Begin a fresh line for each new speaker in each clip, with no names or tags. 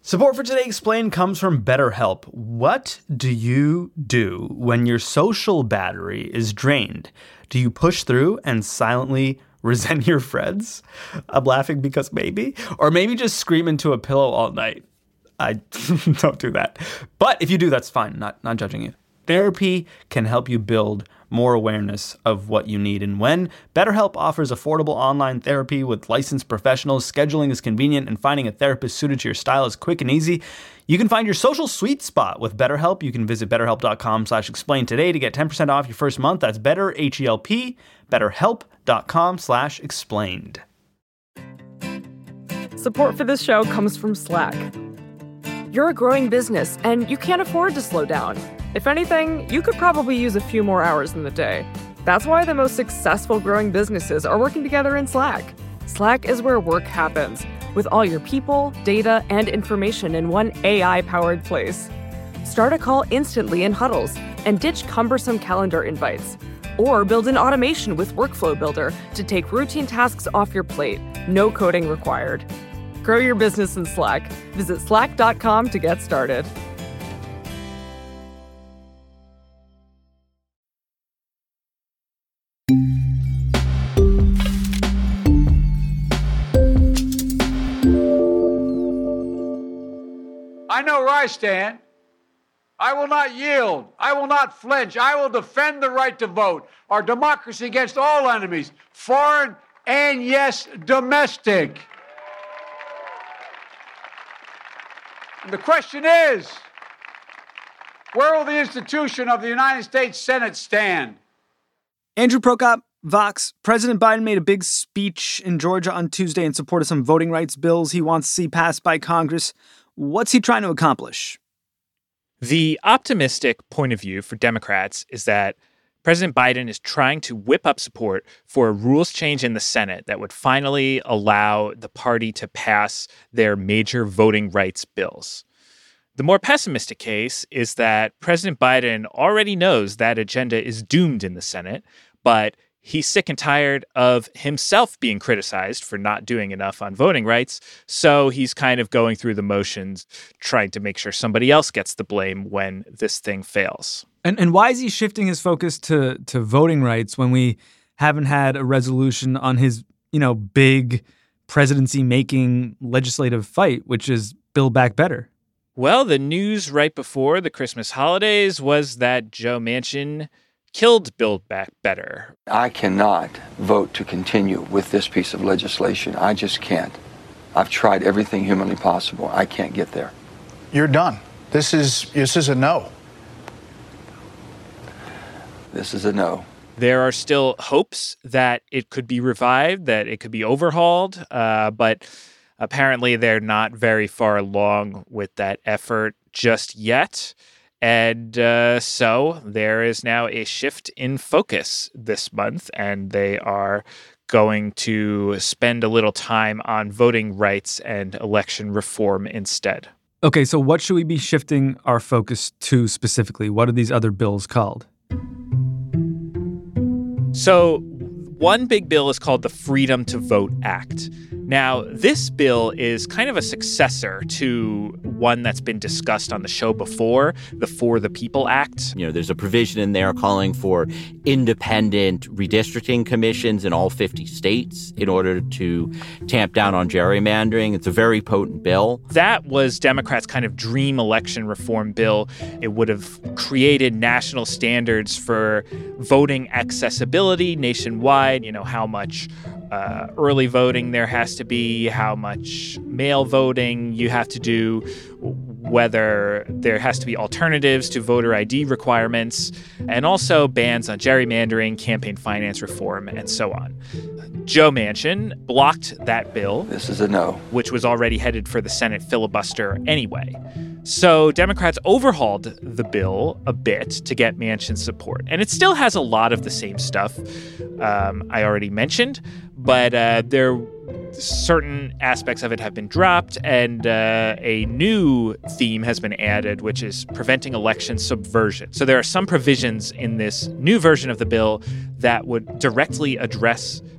Support for Today Explained comes from BetterHelp. What do you do when your social battery is drained? Do you push through and silently resent your friends? I'm laughing because maybe. Or maybe just scream into a pillow all night. I don't do that. But if you do, that's fine. Not judging you. Therapy can help you build more awareness of what you need. And when BetterHelp offers affordable online therapy with licensed professionals, scheduling is convenient, and finding a therapist suited to your style is quick and easy, you can find your social sweet spot with BetterHelp. You can visit betterhelp.com/explain today to get 10% off your first month. That's BetterHelp, betterhelp.com/explained.
Support for this show comes from Slack. You're a growing business, and you can't afford to slow down. If anything, you could probably use a few more hours in the day. That's why the most successful growing businesses are working together in Slack. Slack is where work happens, with all your people, data, and information in one AI-powered place. Start a call instantly in huddles and ditch cumbersome calendar invites. Or build an automation with Workflow Builder to take routine tasks off your plate. No coding required. Grow your business in Slack. Visit slack.com to get started.
I know where I stand. I will not yield. I will not flinch. I will defend the right to vote, our democracy against all enemies, foreign and, yes, domestic. And the question is, where will the institution of the United States Senate stand?
Andrew Prokop, Vox. President Biden made a big speech in Georgia on Tuesday in support of some voting rights bills he wants to see passed by Congress. What's he trying to accomplish?
The optimistic point of view for Democrats is that President Biden is trying to whip up support for a rules change in the Senate that would finally allow the party to pass their major voting rights bills. The more pessimistic case is that President Biden already knows that agenda is doomed in the Senate, but he's sick and tired of himself being criticized for not doing enough on voting rights, so he's kind of going through the motions, trying to make sure somebody else gets the blame when this thing fails.
And why is he shifting his focus to voting rights when we haven't had a resolution on his, big presidency-making legislative fight, which is Build Back Better?
Well, the news right before the Christmas holidays was that Joe Manchin killed Build Back Better.
I cannot vote to continue with this piece of legislation. I just can't. I've tried everything humanly possible. I can't get there.
You're done. This is a no.
This is a no.
There are still hopes that it could be revived, that it could be overhauled, but apparently they're not very far along with that effort just yet. And so there is now a shift in focus this month, and they are going to spend a little time on voting rights and election reform instead.
Okay, so what should we be shifting our focus to specifically? What are these other bills called?
So one big bill is called the Freedom to Vote Act. Now, this bill is kind of a successor to one that's been discussed on the show before, the For the People Act.
There's a provision in there calling for independent redistricting commissions in all 50 states in order to tamp down on gerrymandering. It's a very potent bill.
That was Democrats' kind of dream election reform bill. It would have created national standards for voting accessibility nationwide, how much early voting there has to be, how much mail voting you have to do, whether there has to be alternatives to voter ID requirements, and also bans on gerrymandering, campaign finance reform, and so on. Joe Manchin blocked that bill.
This is a no.
Which was already headed for the Senate filibuster anyway. So Democrats overhauled the bill a bit to get Manchin's support. And it still has a lot of the same stuff I already mentioned, but certain aspects of it have been dropped, and a new theme has been added, which is preventing election subversion. So there are some provisions in this new version of the bill that would directly address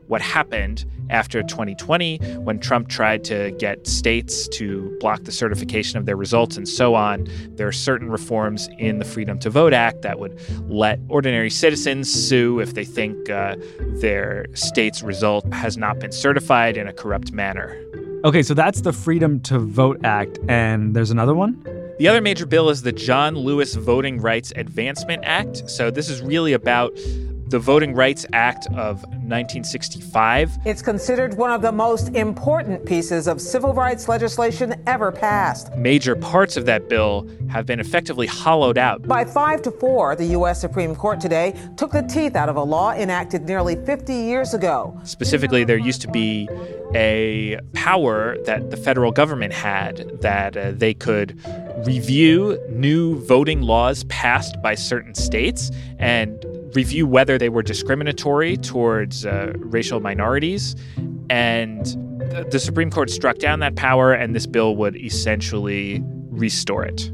what happened after 2020 when Trump tried to get states to block the certification of their results and so on. There are certain reforms in the Freedom to Vote Act that would let ordinary citizens sue if they think their state's result has not been certified in a corrupt manner.
Okay, so that's the Freedom to Vote Act, and there's another one?
The other major bill is the John Lewis Voting Rights Advancement Act. So this is really about the Voting Rights Act of 1965.
It's considered one of the most important pieces of civil rights legislation ever passed.
Major parts of that bill have been effectively hollowed out.
By 5-4, the U.S. Supreme Court today took the teeth out of a law enacted nearly 50 years ago.
Specifically, there used to be a power that the federal government had that they could review new voting laws passed by certain states and review whether they were discriminatory towards racial minorities. And the Supreme Court struck down that power, and this bill would essentially restore it.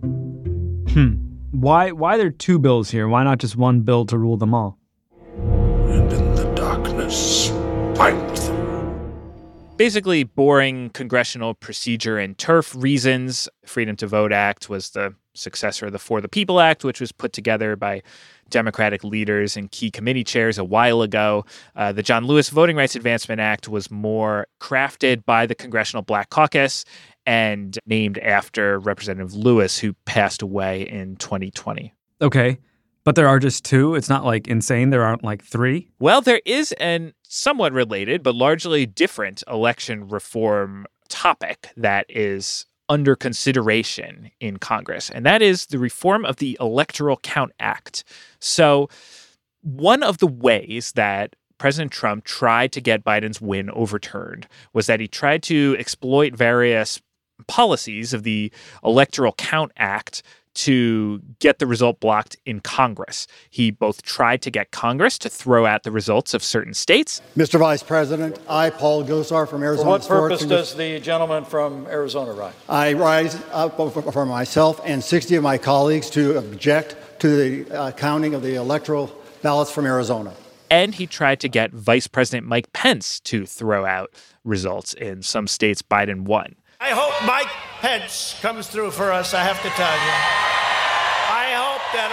Why are there two bills here? Why not just one bill to rule them all?
And in the darkness, find them.
Basically, boring congressional procedure and turf reasons. Freedom to Vote Act was the successor of the For the People Act, which was put together by Democratic leaders and key committee chairs a while ago. The John Lewis Voting Rights Advancement Act was more crafted by the Congressional Black Caucus and named after Representative Lewis, who passed away in 2020.
Okay, but there are just two? It's not like insane there aren't like three?
Well, there is an somewhat related but largely different election reform topic that is under consideration in Congress, and that is the reform of the Electoral Count Act. So one of the ways that President Trump tried to get Biden's win overturned was that he tried to exploit various policies of the Electoral Count Act to get the result blocked in Congress. He both tried to get Congress to throw out the results of certain states.
Mr. Vice President, I, Paul Gosar from Arizona.
For what purpose does the gentleman from Arizona rise?
I rise up for myself and 60 of my colleagues to object to the counting of the electoral ballots from Arizona.
And he tried to get Vice President Mike Pence to throw out results in some states Biden won.
I hope Mike Pence comes through for us, I have to tell you. I hope that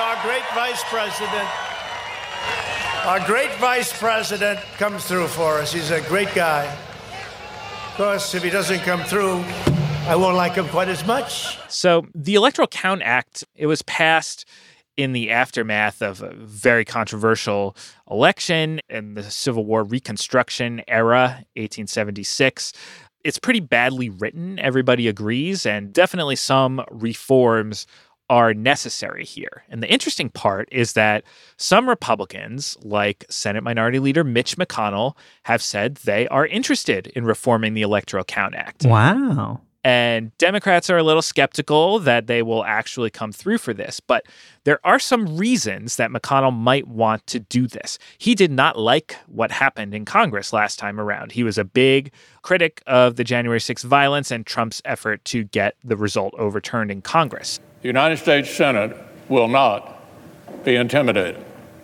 our great vice president comes through for us. He's a great guy. Of course, if he doesn't come through, I won't like him quite as much.
So the Electoral Count Act, it was passed in the aftermath of a very controversial election in the Civil War Reconstruction era, 1876. It's pretty badly written, everybody agrees, and definitely some reforms are necessary here. And the interesting part is that some Republicans, like Senate Minority Leader Mitch McConnell, have said they are interested in reforming the Electoral Count Act.
Wow.
And Democrats are a little skeptical that they will actually come through for this. But there are some reasons that McConnell might want to do this. He did not like what happened in Congress last time around. He was a big critic of the January 6th violence and Trump's effort to get the result overturned in Congress.
The United States Senate will not be intimidated.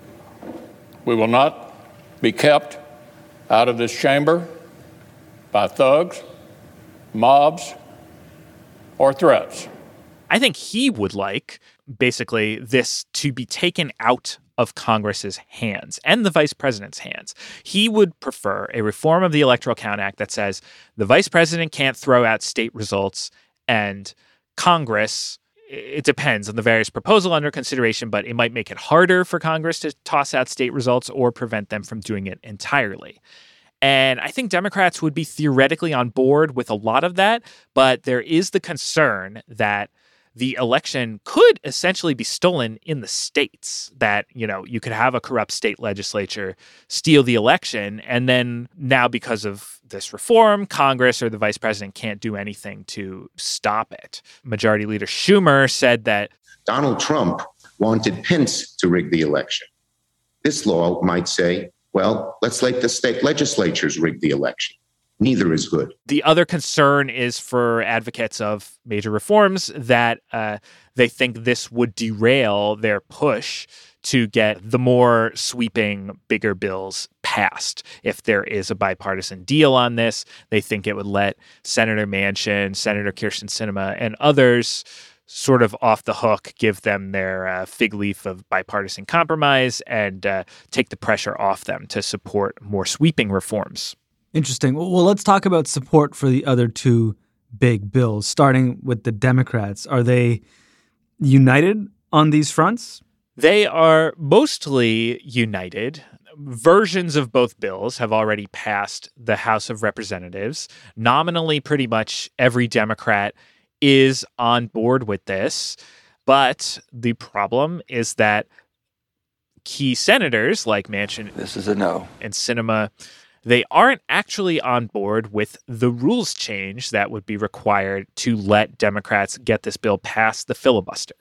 We will not be kept out of this chamber by thugs, mobs, or threats.
I think he would like, basically, this to be taken out of Congress's hands and the vice president's hands. He would prefer a reform of the Electoral Count Act that says the vice president can't throw out state results and Congress, it depends on the various proposal under consideration, but it might make it harder for Congress to toss out state results or prevent them from doing it entirely. And I think Democrats would be theoretically on board with a lot of that, but there is the concern that the election could essentially be stolen in the states, that, you know, you could have a corrupt state legislature steal the election, and then now because of this reform, Congress or the vice president can't do anything to stop it. Majority Leader Schumer said that
Donald Trump wanted Pence to rig the election. This law might say, well, let's let the state legislatures rig the election. Neither is good.
The other concern is for advocates of major reforms that they think this would derail their push to get the more sweeping, bigger bills passed. passed. If there is a bipartisan deal on this, they think it would let Senator Manchin, Senator Kyrsten Sinema, and others sort of off the hook, give them their fig leaf of bipartisan compromise and take the pressure off them to support more sweeping reforms.
Interesting. Well, let's talk about support for the other two big bills, starting with the Democrats. Are they united on these fronts?
They are mostly united. Versions of both bills have already passed the House of Representatives. Nominally, pretty much every Democrat is on board with this. But the problem is that key senators like Manchin,
this is a no,
and Sinema, they aren't actually on board with the rules change that would be required to let Democrats get this bill past the filibuster.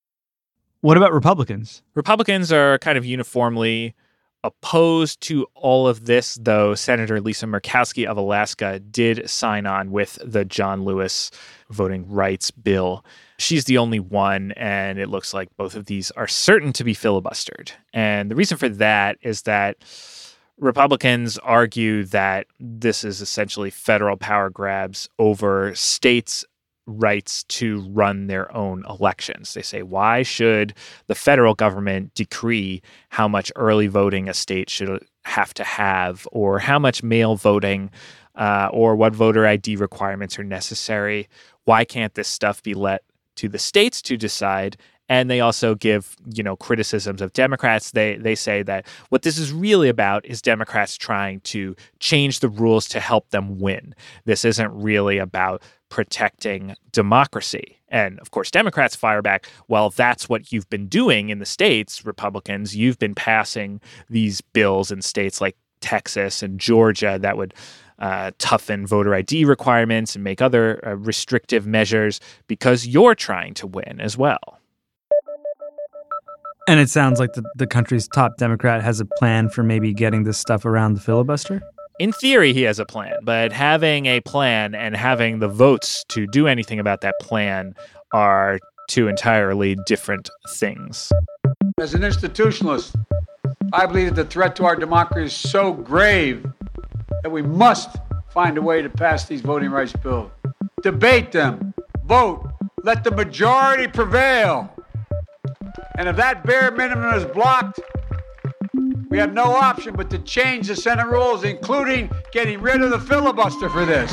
What about Republicans?
Republicans are kind of uniformly opposed to all of this, though Senator Lisa Murkowski of Alaska did sign on with the John Lewis voting rights bill. She's the only one, and it looks like both of these are certain to be filibustered. And the reason for that is that Republicans argue that this is essentially federal power grabs over states' rights to run their own elections. They say, why should the federal government decree how much early voting a state should have, or how much mail voting, or what voter ID requirements are necessary? Why can't this stuff be let to the states to decide? And they also give, criticisms of Democrats. They say that what this is really about is Democrats trying to change the rules to help them win. This isn't really about protecting democracy. And of course, Democrats fire back, well, that's what you've been doing in the states, Republicans. You've been passing these bills in states like Texas and Georgia that would toughen voter ID requirements and make other restrictive measures because you're trying to win as well.
And it sounds like the country's top Democrat has a plan for maybe getting this stuff around the filibuster?
In theory, he has a plan, but having a plan and having the votes to do anything about that plan are two entirely different things.
As an institutionalist, I believe that the threat to our democracy is so grave that we must find a way to pass these voting rights bills. Debate them, vote, let the majority prevail. And if that bare minimum is blocked, we have no option but to change the Senate rules, including getting rid of the filibuster for this.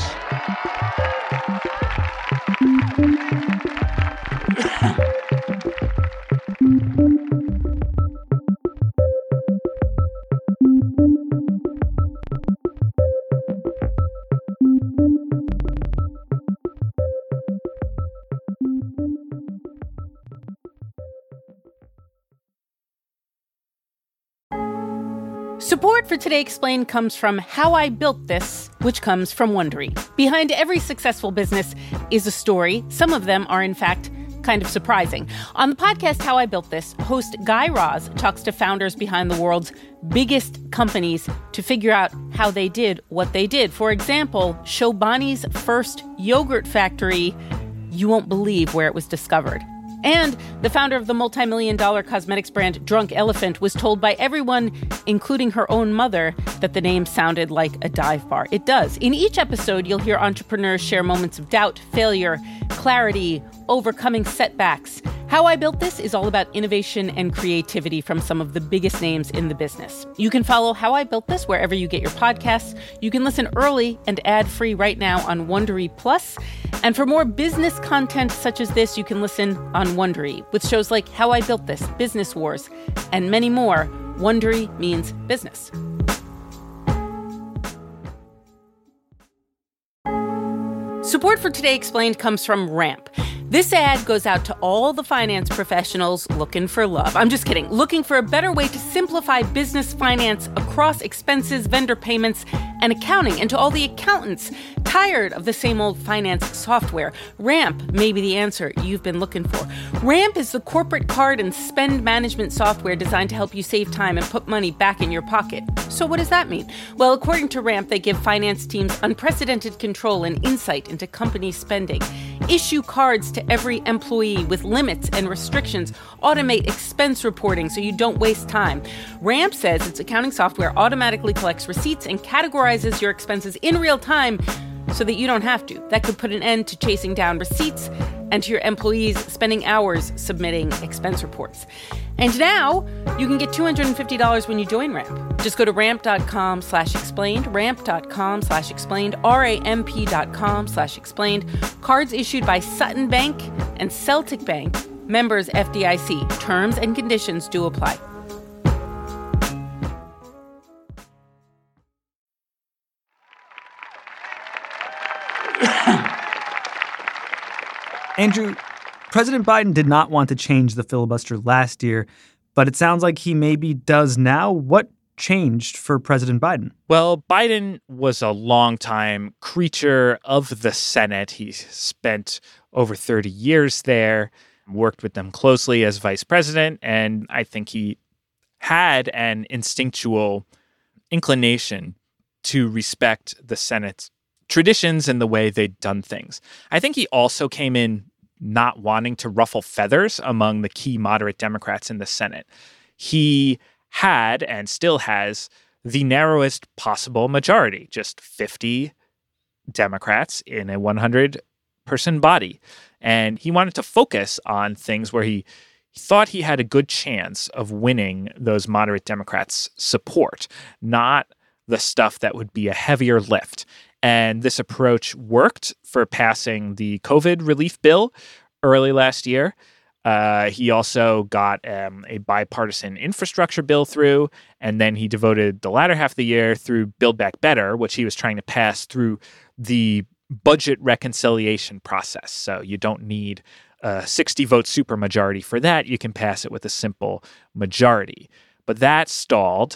Support for Today Explained comes from How I Built This, which comes from Wondery. Behind every successful business is a story. Some of them are, in fact, kind of surprising. On the podcast How I Built This, host Guy Raz talks to founders behind the world's biggest companies to figure out how they did what they did. For example, Chobani's first yogurt factory, you won't believe where it was discovered. And the founder of the multi-million-dollar cosmetics brand Drunk Elephant was told by everyone, including her own mother, that the name sounded like a dive bar. It does. In each episode, you'll hear entrepreneurs share moments of doubt, failure, clarity, overcoming setbacks. How I Built This is all about innovation and creativity from some of the biggest names in the business. You can follow How I Built This wherever you get your podcasts. You can listen early and ad-free right now on Wondery Plus. And for more business content such as this, you can listen on Wondery with shows like How I Built This, Business Wars, and many more. Wondery means business. Support for Today Explained comes from Ramp. This ad goes out to all the finance professionals looking for love. I'm just kidding. Looking for a better way to simplify business finance across expenses, vendor payments, and accounting. And to all the accountants tired of the same old finance software, Ramp may be the answer you've been looking for. Ramp is the corporate card and spend management software designed to help you save time and put money back in your pocket. So what does that mean? Well, according to RAMP, they give finance teams unprecedented control and insight into company spending, issue cards to every employee with limits and restrictions, automate expense reporting so you don't waste time. RAMP says its accounting software automatically collects receipts and categorizes your expenses in real time so that you don't have to. That could put an end to chasing down receipts and to your employees spending hours submitting expense reports. And now you can get $250 when you join RAMP. Just go to ramp.com/explained, ramp.com/explained, ramp.com/explained. Cards issued by Sutton Bank and Celtic Bank, members FDIC. Terms and conditions do apply.
Andrew, President Biden did not want to change the filibuster last year, but it sounds like he maybe does now. What changed for President Biden?
Well, Biden was a longtime creature of the Senate. He spent over 30 years there, worked with them closely as vice president, and I think he had an instinctual inclination to respect the Senate's traditions and the way they'd done things. I think he also came in not wanting to ruffle feathers among the key moderate Democrats in the Senate. He had and still has the narrowest possible majority, just 50 Democrats in a 100-person body. And he wanted to focus on things where he thought he had a good chance of winning those moderate Democrats' support, not the stuff that would be a heavier lift. And this approach worked for passing the COVID relief bill early last year. He also got a bipartisan infrastructure bill through, and then he devoted the latter half of the year through Build Back Better, which he was trying to pass through the budget reconciliation process. So you don't need a 60-vote supermajority for that. You can pass it with a simple majority. But that stalled,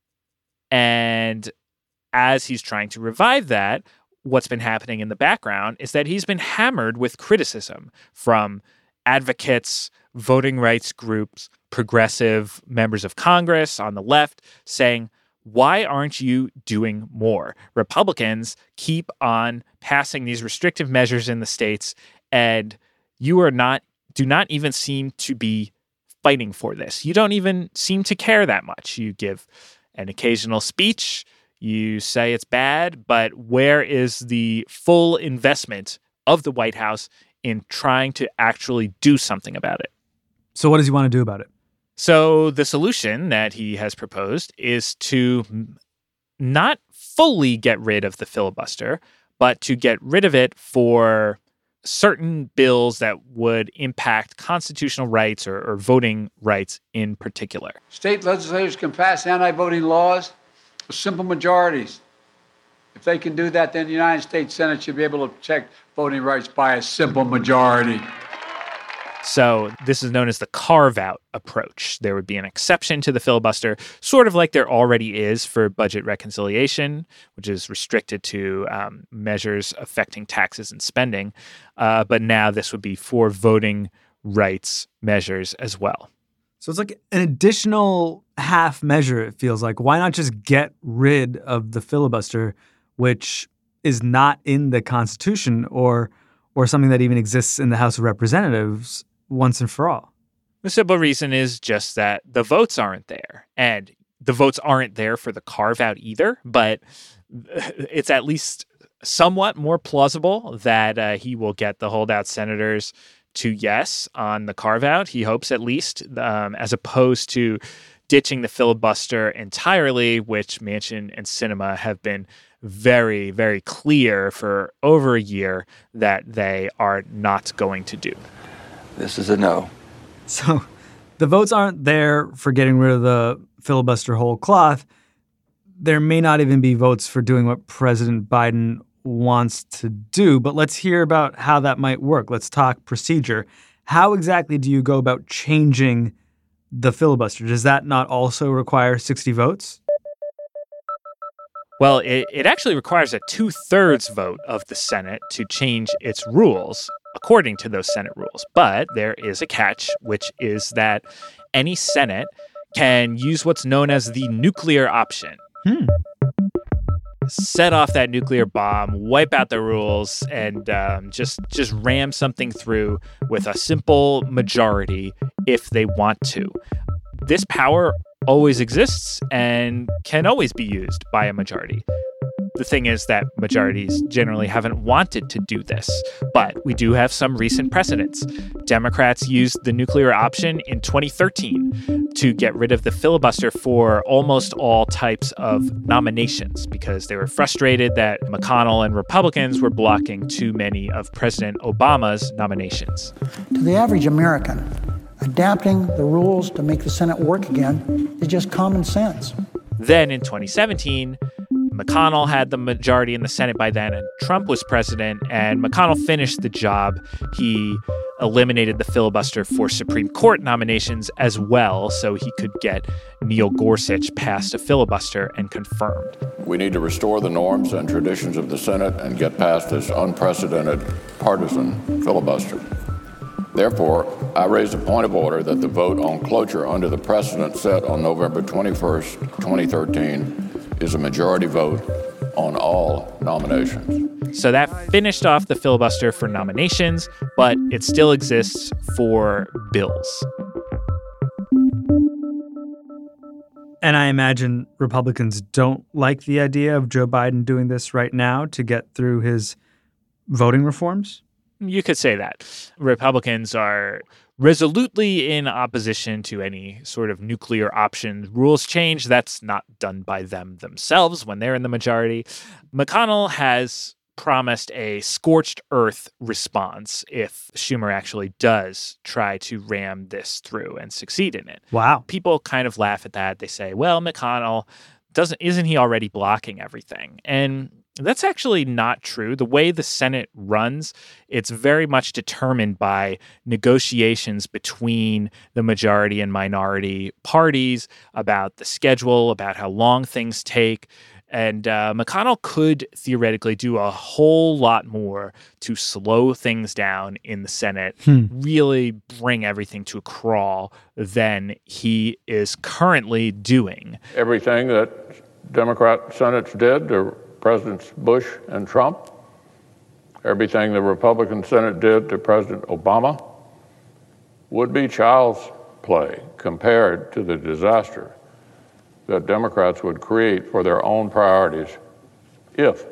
and as he's trying to revive that, what's been happening in the background is that he's been hammered with criticism from advocates, voting rights groups, progressive members of Congress on the left saying, why aren't you doing more? Republicans keep on passing these restrictive measures in the states, and you do not even seem to be fighting for this. You don't even seem to care that much. You give an occasional speech. You say it's bad, but where is the full investment of the White House in trying to actually do something about it?
So what does he want to do about it?
So the solution that he has proposed is to not fully get rid of the filibuster, but to get rid of it for certain bills that would impact constitutional rights or voting rights in particular.
State legislators can pass anti-voting laws with simple majorities. If they can do that, then the United States Senate should be able to protect voting rights by a simple majority.
So this is known as the carve-out approach. There would be an exception to the filibuster, sort of like there already is for budget reconciliation, which is restricted to measures affecting taxes and spending. But now this would be for voting rights measures as well.
So it's like an additional half measure, it feels like. Why not just get rid of the filibuster, which is not in the Constitution or something that even exists in the House of Representatives once and for all?
The simple reason is just that the votes aren't there. And the votes aren't there for the carve-out either, but it's at least somewhat more plausible that he will get the holdout senators to yes on the carve-out, he hopes at least, as opposed to ditching the filibuster entirely, which Manchin and Sinema have been very, very clear for over a year that they are not going to do.
This is a no.
So the votes aren't there for getting rid of the filibuster whole cloth. There may not even be votes for doing what President Biden wants to do, but let's hear about how that might work. Let's talk procedure. How exactly do you go about changing the filibuster? Does that not also require 60 votes?
Well, it actually requires a 2/3 vote of the Senate to change its rules according to those Senate rules. But there is a catch, which is that any Senate can use what's known as the nuclear option. Set off that nuclear bomb, wipe out the rules, and just ram something through with a simple majority if they want to. This power always exists and can always be used by a majority. The thing is that majorities generally haven't wanted to do this, but we do have some recent precedents. Democrats used the nuclear option in 2013 to get rid of the filibuster for almost all types of nominations because they were frustrated that McConnell and Republicans were blocking too many of President Obama's nominations.
To the average American, adapting the rules to make the Senate work again is just common sense.
Then in 2017, McConnell had the majority in the Senate by then, and Trump was president, and McConnell finished the job. He eliminated the filibuster for Supreme Court nominations as well, so he could get Neil Gorsuch past a filibuster and confirmed.
We need to restore the norms and traditions of the Senate and get past this unprecedented partisan filibuster. Therefore, I raise a point of order that the vote on cloture under the precedent set on November 21st, 2013 is a majority vote on all nominations.
So that finished off the filibuster for nominations, but it still exists for bills.
And I imagine Republicans don't like the idea of Joe Biden doing this right now to get through his voting reforms?
You could say that. Republicans are resolutely in opposition to any sort of nuclear option rules change. That's not done by them themselves when they're in the majority. McConnell has promised a scorched earth response if Schumer actually does try to ram this through and succeed in it.
Wow.
People kind of laugh at that. They say, well, McConnell isn't he already blocking everything? And that's actually not true. The way the Senate runs, it's very much determined by negotiations between the majority and minority parties about the schedule, about how long things take. And McConnell could theoretically do a whole lot more to slow things down in the Senate, really bring everything to a crawl than he is currently doing.
Everything that Democrat Senates did to Presidents Bush and Trump, everything the Republican Senate did to President Obama, would be child's play compared to the disaster that Democrats would create for their own priorities if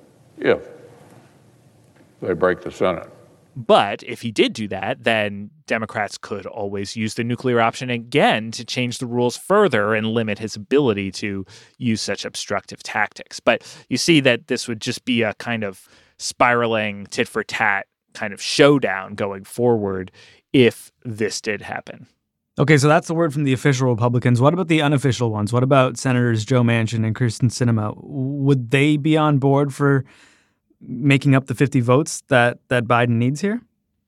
they break the Senate.
But if he did do that, then Democrats could always use the nuclear option again to change the rules further and limit his ability to use such obstructive tactics. But you see that this would just be a kind of spiraling tit-for-tat kind of showdown going forward if this did happen.
Okay, so that's the word from the official Republicans. What about the unofficial ones? What about Senators Joe Manchin and Kyrsten Sinema? Would they be on board for making up the 50 votes that Biden needs here?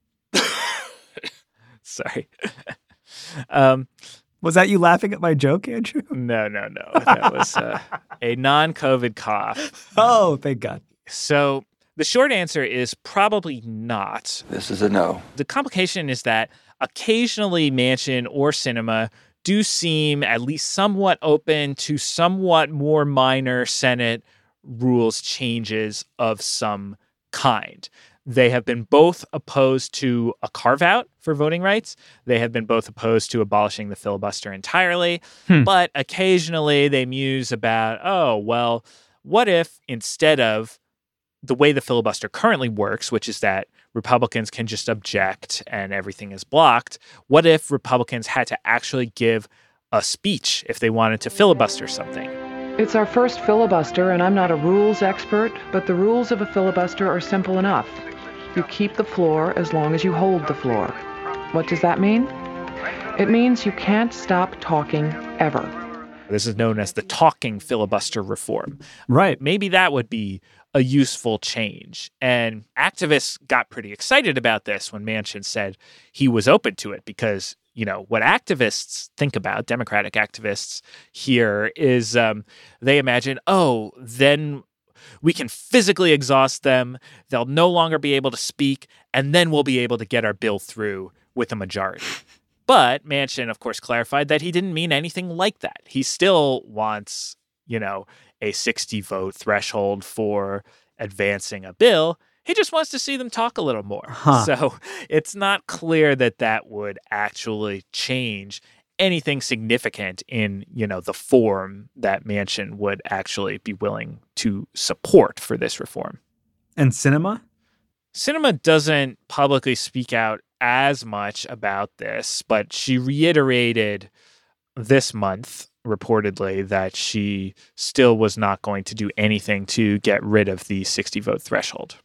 Sorry.
Was that you laughing at my joke, Andrew?
No. That was a non-COVID cough.
Oh, thank God.
So the short answer is probably not.
This is a no.
The complication is that occasionally Manchin or Sinema do seem at least somewhat open to somewhat more minor Senate rules changes of some kind. They have been both opposed to a carve-out for voting rights. They have been both opposed to abolishing the filibuster entirely. But occasionally they muse about, oh, well, what if instead of the way the filibuster currently works, which is that Republicans can just object and everything is blocked, what if Republicans had to actually give a speech if they wanted to filibuster something?
It's our first filibuster, and I'm not a rules expert, but the rules of a filibuster are simple enough. You keep the floor as long as you hold the floor. What does that mean? It means you can't stop talking ever.
This is known as the talking filibuster reform.
Right.
Maybe that would be a useful change. And activists got pretty excited about this when Manchin said he was open to it because, you know, what activists think about, Democratic activists here, is they imagine, oh, then we can physically exhaust them. They'll no longer be able to speak, and then we'll be able to get our bill through with a majority. But Manchin, of course, clarified that he didn't mean anything like that. He still wants a 60-vote threshold for advancing a bill. He just wants to see them talk a little more. So it's not clear that would actually change anything significant in, the form that Manchin would actually be willing to support for this reform.
And Sinema?
Sinema doesn't publicly speak out as much about this, but she reiterated this month, reportedly, that she still was not going to do anything to get rid of the 60-vote threshold.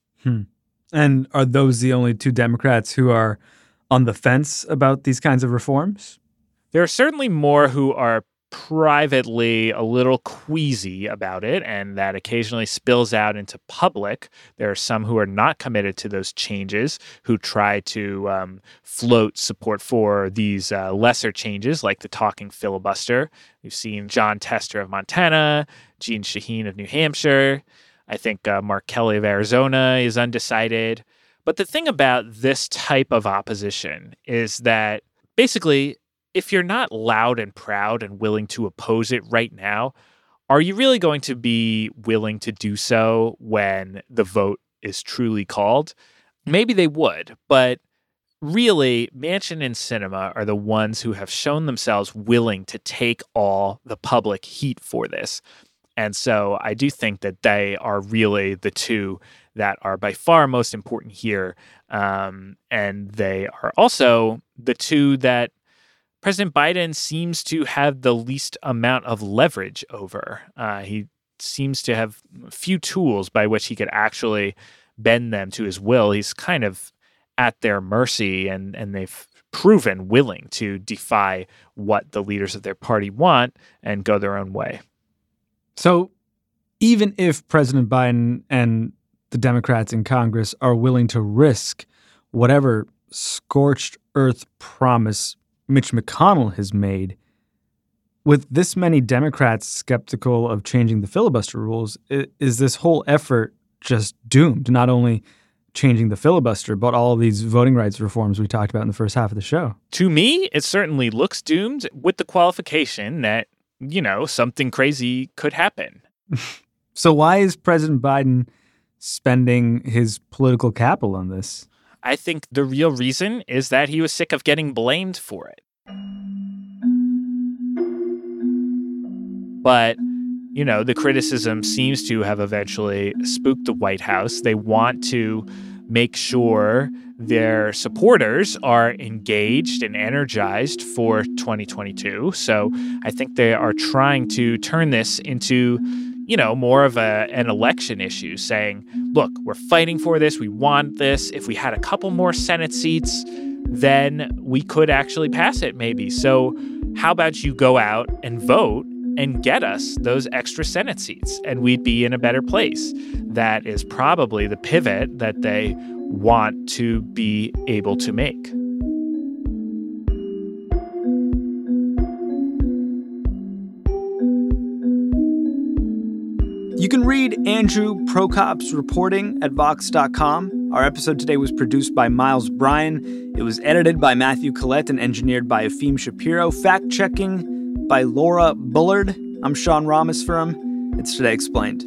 And are those the only two Democrats who are on the fence about these kinds of reforms?
There are certainly more who are privately a little queasy about it, and that occasionally spills out into public. There are some who are not committed to those changes, who try to float support for these lesser changes, like the talking filibuster. We've seen John Tester of Montana, Jeanne Shaheen of New Hampshire. I think Mark Kelly of Arizona is undecided. But the thing about this type of opposition is that basically, if you're not loud and proud and willing to oppose it right now, are you really going to be willing to do so when the vote is truly called? Maybe they would, but really, Manchin and Sinema are the ones who have shown themselves willing to take all the public heat for this. And so I do think that they are really the two that are by far most important here. And they are also the two that President Biden seems to have the least amount of leverage over. He seems to have few tools by which he could actually bend them to his will. He's kind of at their mercy, and they've proven willing to defy what the leaders of their party want and go their own way.
So even if President Biden and the Democrats in Congress are willing to risk whatever scorched earth promise Mitch McConnell has made, with this many Democrats skeptical of changing the filibuster rules, is this whole effort just doomed? Not only changing the filibuster, but all of these voting rights reforms we talked about in the first half of the show.
To me, it certainly looks doomed, with the qualification that, something crazy could happen.
So why is President Biden spending his political capital on this?
I think the real reason is that he was sick of getting blamed for it. But, the criticism seems to have eventually spooked the White House. They want to make sure their supporters are engaged and energized for 2022. So I think they are trying to turn this into, more of an election issue, saying, look, we're fighting for this. We want this. If we had a couple more Senate seats, then we could actually pass it maybe. So how about you go out and vote and get us those extra Senate seats, and we'd be in a better place. That is probably the pivot that they want to be able to make.
You can read Andrew Prokop's reporting at Vox.com. Our episode today was produced by Miles Bryan. It was edited by Matthew Collette and engineered by Efim Shapiro. Fact-checking by Laura Bullard. I'm Sean Rameswaram. It's Today Explained.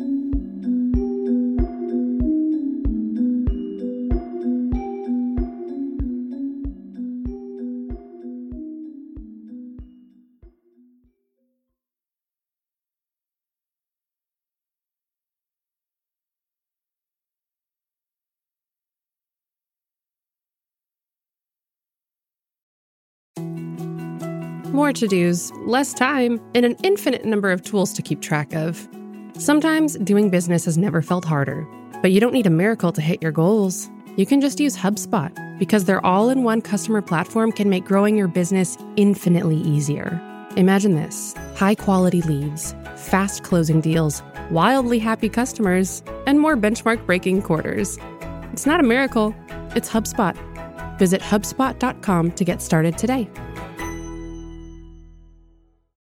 More to-dos, less time, and an infinite number of tools to keep track of. Sometimes doing business has never felt harder, but you don't need a miracle to hit your goals. You can just use HubSpot, because their all-in-one customer platform can make growing your business infinitely easier. Imagine this: high-quality leads, fast closing deals, wildly happy customers, and more benchmark-breaking quarters. It's not a miracle, it's HubSpot. Visit HubSpot.com to get started today.